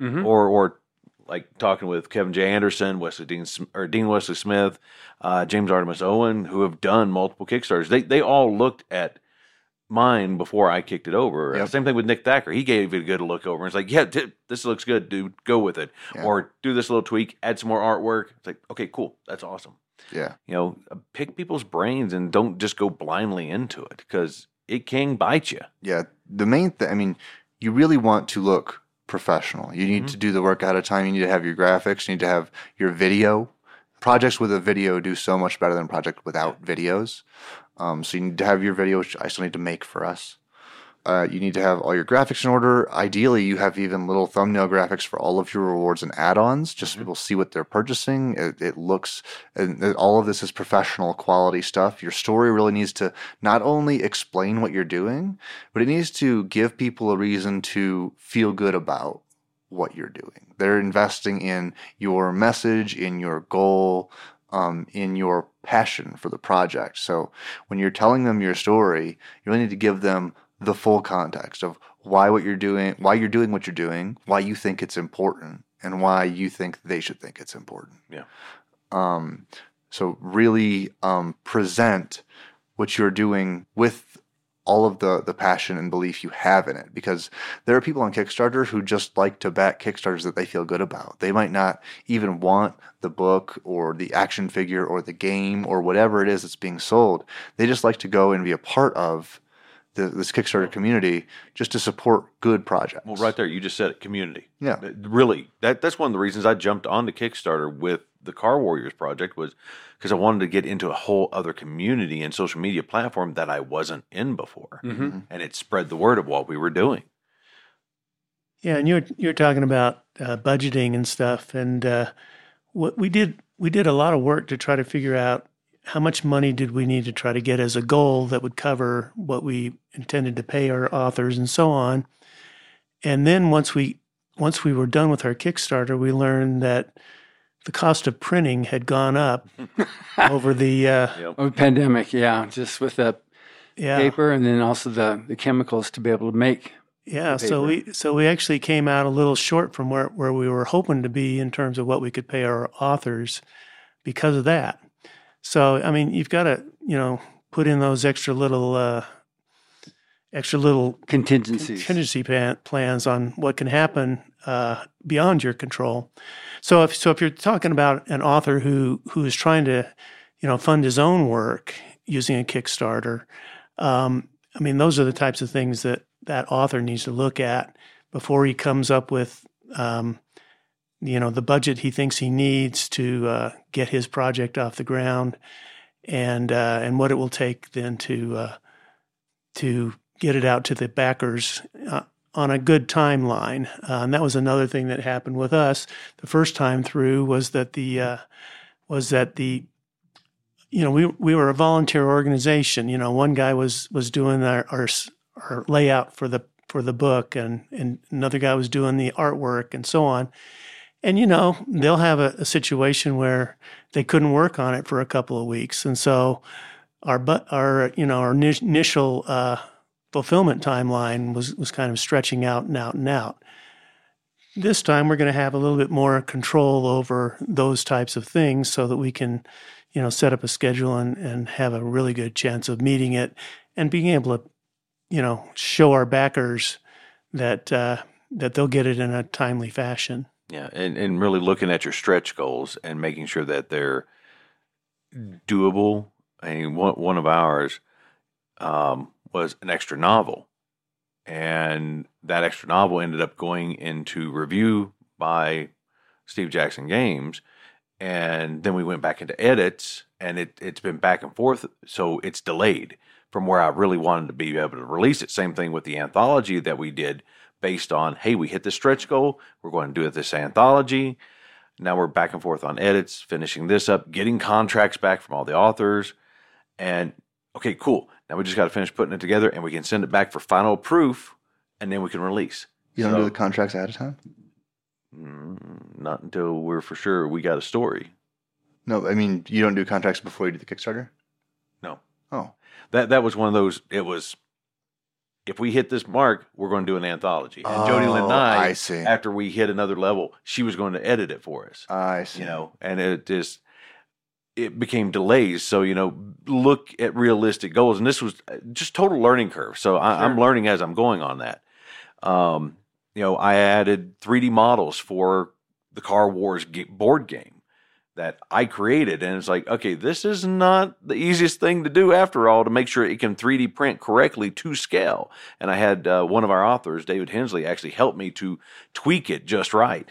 or like talking with Kevin J. Anderson, Dean Wesley Smith, James Artemis Owen, who have done multiple Kickstarters. They all looked at mine before I kicked it over. Yep. Same thing with Nick Thacker. He gave it a good look over and it's like, yeah, this looks good, dude. Go with it. Yeah. Or do this little tweak, add some more artwork. It's like, okay, cool. That's awesome. Yeah. Pick people's brains and don't just go blindly into it because it can bite you. Yeah. The main thing, I mean, you really want to look professional. You need to do the work ahead of time. You need to have your graphics. You need to have your video. Projects with a video do so much better than projects without videos. So you need to have your video, which I still need to make for us. You need to have all your graphics in order. Ideally, you have even little thumbnail graphics for all of your rewards and add-ons, just so people see what they're purchasing. It looks, and all of this is professional quality stuff. Your story really needs to not only explain what you're doing, but it needs to give people a reason to feel good about what you're doing. They're investing in your message, in your goal, in your passion for the project. So when you're telling them your story, you really need to give them the full context of why you're doing what you're doing, why you think it's important, and why you think they should think it's important. Yeah. So really present what you're doing with all of the passion and belief you have in it, because there are people on Kickstarter who just like to back Kickstarters that they feel good about. They might not even want the book or the action figure or the game or whatever it is that's being sold. They just like to go and be a part of this Kickstarter community just to support good projects. Well, right there, you just said it, community. Yeah. Really, that's one of the reasons I jumped onto Kickstarter with the Car Warriors project was because I wanted to get into a whole other community and social media platform that I wasn't in before. Mm-hmm. And it spread the word of what we were doing. Yeah, and you're talking about budgeting and stuff, and what we did a lot of work to try to figure out how much money did we need to try to get as a goal that would cover what we intended to pay our authors and so on. And then once we were done with our Kickstarter, we learned that the cost of printing had gone up over the pandemic. Yeah, just with the paper and then also the chemicals to be able to make. Yeah, so we actually came out a little short from where we were hoping to be in terms of what we could pay our authors because of that. So I mean, you've got to put in those extra little contingency plans on what can happen beyond your control. So if you're talking about an author who is trying to fund his own work using a Kickstarter, I mean, those are the types of things that author needs to look at before he comes up with the budget he thinks he needs to get his project off the ground, and what it will take then to get it out to the backers on a good timeline. And that was another thing that happened with us the first time through was that we were a volunteer organization. One guy was doing our layout for the book, and another guy was doing the artwork and so on. And, they'll have a situation where they couldn't work on it for a couple of weeks. And so our initial fulfillment timeline was kind of stretching out and out and out. This time we're going to have a little bit more control over those types of things so that we can, set up a schedule and have a really good chance of meeting it and being able to, show our backers that they'll get it in a timely fashion. Yeah, and really looking at your stretch goals and making sure that they're doable. I mean, one of ours was an extra novel, and that extra novel ended up going into review by Steve Jackson Games, and then we went back into edits, and it's been back and forth, so it's delayed from where I really wanted to be able to release it. Same thing with the anthology that we did, based on, hey, we hit the stretch goal, we're going to do this anthology. Now we're back and forth on edits, finishing this up, getting contracts back from all the authors, and okay, cool. Now we just got to finish putting it together, and we can send it back for final proof, and then we can release. You don't do the contracts ahead of time? Not until we're for sure we got a story. No, I mean, you don't do contracts before you do the Kickstarter? No. Oh. That was one of those, it was, if we hit this mark, we're going to do an anthology. And Jody Lynn and I see. After we hit another level, she was going to edit it for us. I see. And it became delays. So, look at realistic goals. And this was just total learning curve. So I'm learning as I'm going on that. I added 3D models for the Car Wars board game that I created. And it's like, okay, this is not the easiest thing to do after all, to make sure it can 3D print correctly to scale. And I had one of our authors, David Hensley, actually help me to tweak it just right.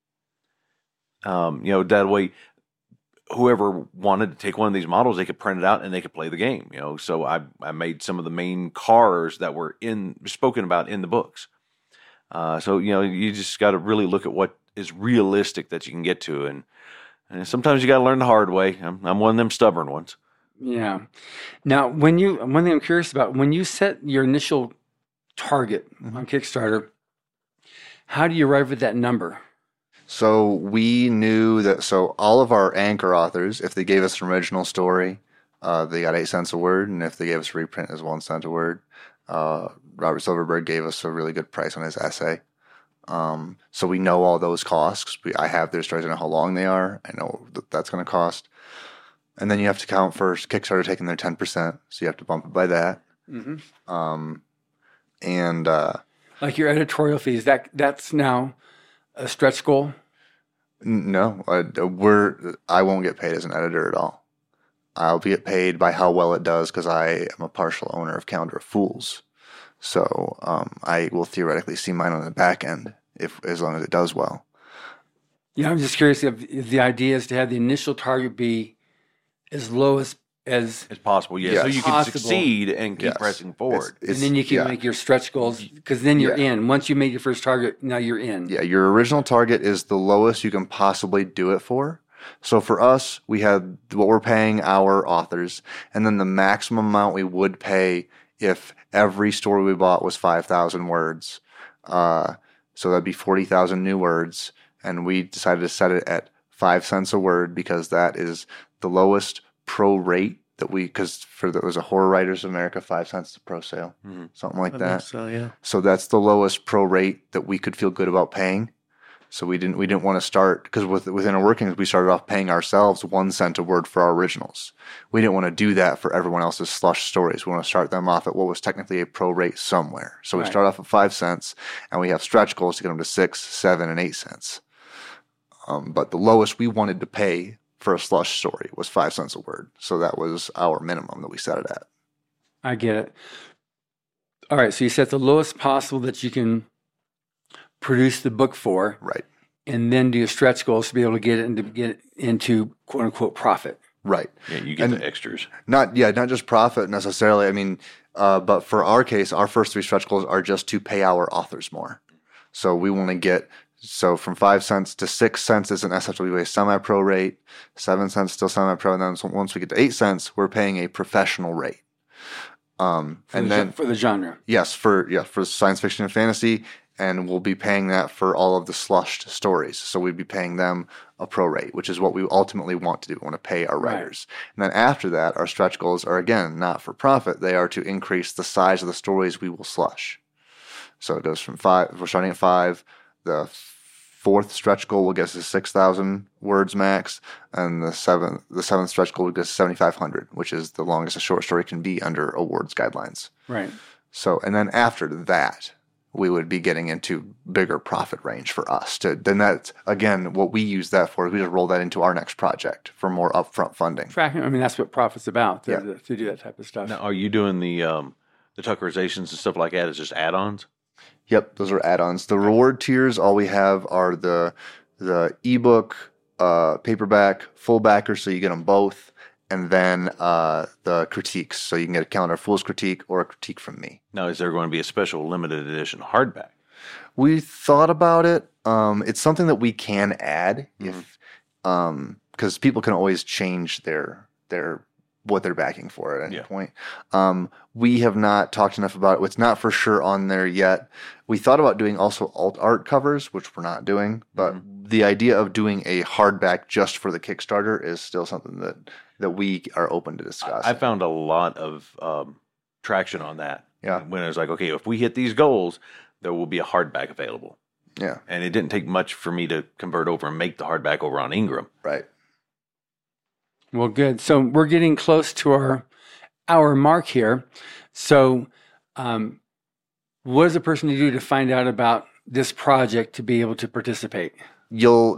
That way, whoever wanted to take one of these models, they could print it out and they could play the game. So I made some of the main cars that were spoken about in the books. So you just got to really look at what is realistic that you can get to, and sometimes you got to learn the hard way. I'm one of them stubborn ones. Yeah. Now, one thing I'm curious about, when you set your initial target on Kickstarter, how do you arrive at that number? So we knew that, so all of our anchor authors, if they gave us an original story, they got 8 cents a word, and if they gave us a reprint, it was 1 cent a word. Robert Silverberg gave us a really good price on his essay. So we know all those costs. I have their stories. I know how long they are. I know that's going to cost. And then you have to count for Kickstarter taking their 10%. So you have to bump it by that. Mm-hmm. Like your editorial fees, that's now a stretch goal? No, I won't get paid as an editor at all. I'll get paid by how well it does, because I am a partial owner of Calendar of Fools. So I will theoretically see mine on the back end as long as it does well. Yeah, I'm just curious if the idea is to have the initial target be as low as possible. Yeah, so you can succeed and keep pressing forward. And then you can make your stretch goals, because then you're in. Once you made your first target, now you're in. Yeah, your original target is the lowest you can possibly do it for. So for us, we had what we're paying our authors, and then the maximum amount we would pay if every story we bought was 5,000 words. So that'd be 40,000 new words, and we decided to set it at 5 cents a word, because that is the lowest pro rate that because there was a Horror Writers of America 5 cents to pro sale, something like that. So yeah. So that's the lowest pro rate that we could feel good about paying. So we didn't want to start, because within our workings, we started off paying ourselves 1 cent a word for our originals. We didn't want to do that for everyone else's slush stories. We want to start them off at what was technically a pro rate somewhere. So we start off at 5 cents, and we have stretch goals to get them to 6, 7, and 8 cents. But the lowest we wanted to pay for a slush story was 5 cents a word. So that was our minimum that we set it at. I get it. All right, so you set the lowest possible that you can produce the book for, right, and then do your stretch goals to be able to get it into quote unquote profit. Right. Yeah, you get the extras. Not just profit necessarily. I mean, but for our case, our first 3 stretch goals are just to pay our authors more. So we want to get from 5 cents to 6 cents is an SFWA semi-pro rate, 7 cents still semi-pro, and then once we get to 8 cents, we're paying a professional rate. And for then the genre. yes, for science fiction and fantasy, and we'll be paying that for all of the slushed stories. So we'd be paying them a pro rate, which is what we ultimately want to do. We want to pay our writers. And then after that, our stretch goals are, again, not for profit. They are to increase the size of the stories we will slush. So it goes from 5, we're starting at 5. The 4th stretch goal will get us to 6,000 words max, and the seventh stretch goal will get us 7,500, which is the longest a short story can be under awards guidelines. Right. So, and then after that, we would be getting into bigger profit range for us. Then that's, again, what we use that for. We just roll that into our next project for more upfront funding. Tracking, I mean, that's what profit's about, to do that type of stuff. Now, are you doing the Tuckerizations and stuff like that as just add-ons? Yep, those are add-ons. The reward tiers, all we have are the ebook, paperback, full backer, so you get them both, and then the critiques, so you can get a Calendar Fools critique or a critique from me. Now, is there going to be a special limited edition hardback? We thought about it. It's something that we can add if because people can always change their what they're backing for at any point. We have not talked enough about it. It's not for sure on there yet. We thought about doing also alt art covers, which we're not doing, but the idea of doing a hardback just for the Kickstarter is still something that we are open to discuss. I found a lot of traction on that. Yeah. When it was like, okay, if we hit these goals, there will be a hardback available. Yeah. And it didn't take much for me to convert over and make the hardback over on Ingram. Right. Well, good. So we're getting close to our hour mark here. So what does a person need to do to find out about this project to be able to participate? You'll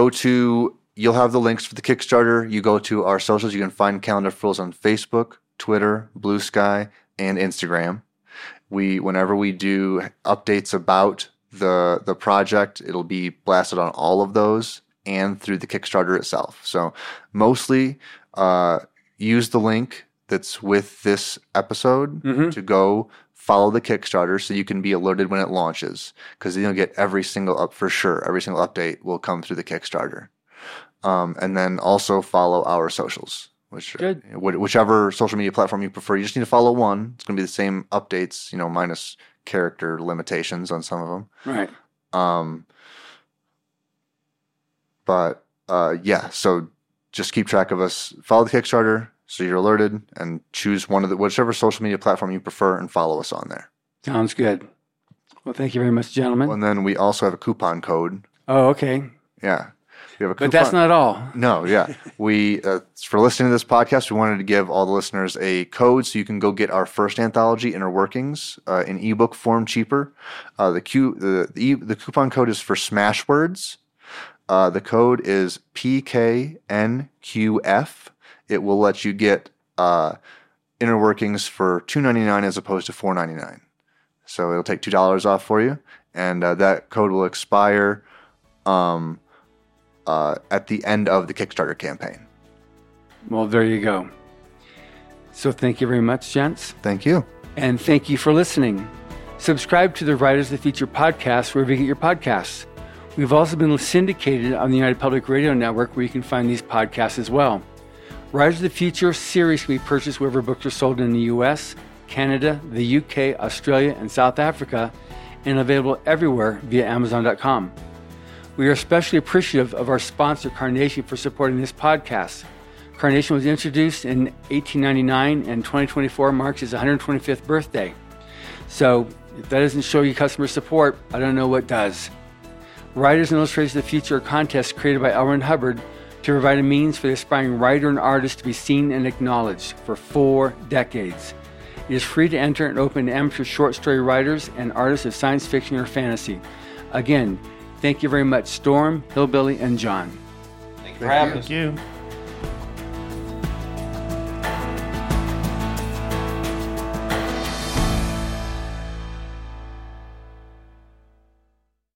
have the links for the Kickstarter. You go to our socials. You can find Calendar Fools on Facebook, Twitter, Blue Sky, and Instagram. Whenever we do updates about the project, it'll be blasted on all of those and through the Kickstarter itself. So mostly use the link that's with this episode to go follow the Kickstarter so you can be alerted when it launches, because you'll get every single update will come through the Kickstarter. And then also follow our socials, whichever social media platform you prefer. You just need to follow one. It's going to be the same updates, minus character limitations on some of them. Right. So just keep track of us. Follow the Kickstarter so you're alerted, and choose whichever social media platform you prefer and follow us on there. Sounds good. Well, thank you very much, gentlemen. And then we also have a coupon code. Oh, okay. Yeah. We have a coupon. But that's not all. No, yeah. We for listening to this podcast, we wanted to give all the listeners a code so you can go get our first anthology, Inner Workings, in ebook form cheaper. The coupon code is for Smashwords. The code is PKNQF. It will let you get Inner Workings for $2.99 as opposed to $4.99. So it'll take $2 off for you, and that code will expire at the end of the Kickstarter campaign. Well, there you go. So thank you very much, gents. Thank you. And thank you for listening. Subscribe to the Writers of the Future podcast wherever you get your podcasts. We've also been syndicated on the United Public Radio Network, where you can find these podcasts as well. Writers of the Future series can be purchased wherever books are sold in the U.S., Canada, the UK, Australia, and South Africa, and available everywhere via Amazon.com. We are especially appreciative of our sponsor, Carnation, for supporting this podcast. Carnation was introduced in 1899, and 2024 marks its 125th birthday. So if that doesn't show you customer support, I don't know what does. Writers and Illustrators of the Future are contests created by L. Ron Hubbard to provide a means for the aspiring writer and artist to be seen and acknowledged for 4 decades. It is free to enter and open to amateur short story writers and artists of science fiction or fantasy. Again, thank you very much, Storm, Hillbilly, and John. Thank you for having us. Thank you.